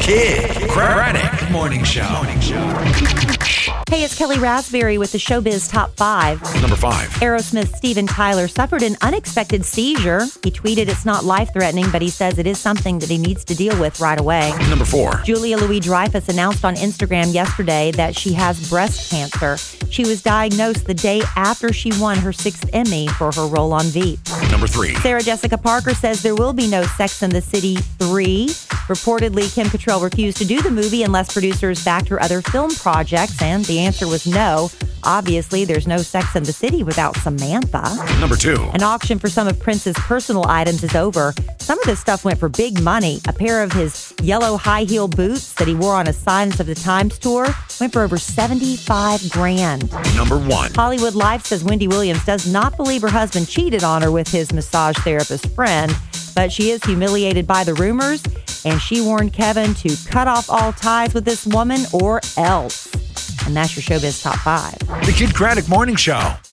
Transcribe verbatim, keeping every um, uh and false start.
Kid Craddock Morning Show. Morning Show. Hey, it's Kelly Raspberry with the Showbiz Top five. Number five. Aerosmith's Steven Tyler suffered an unexpected seizure. He tweeted it's not life-threatening, but he says it is something that he needs to deal with right away. Number four. Julia Louis-Dreyfus announced on Instagram yesterday that she has breast cancer. She was diagnosed the day after she won her sixth Emmy for her role on Veep. Number three. Sarah Jessica Parker says there will be no Sex and the City three. Reportedly, Kim Cattrall refused to do the movie unless producers backed her other film projects, and the answer was no. Obviously, there's no Sex and the City without Samantha. Number two. An auction for some of Prince's personal items is over. Some of this stuff went for big money. A pair of his yellow high-heel boots that he wore on a Signs of the Times tour went for over seventy-five grand. Number one. Hollywood Life says Wendy Williams does not believe her husband cheated on her with his massage therapist friend, but she is humiliated by the rumors, and she warned Kevin to cut off all ties with this woman or else. And that's your Showbiz Top five. The Kid Craddock Morning Show.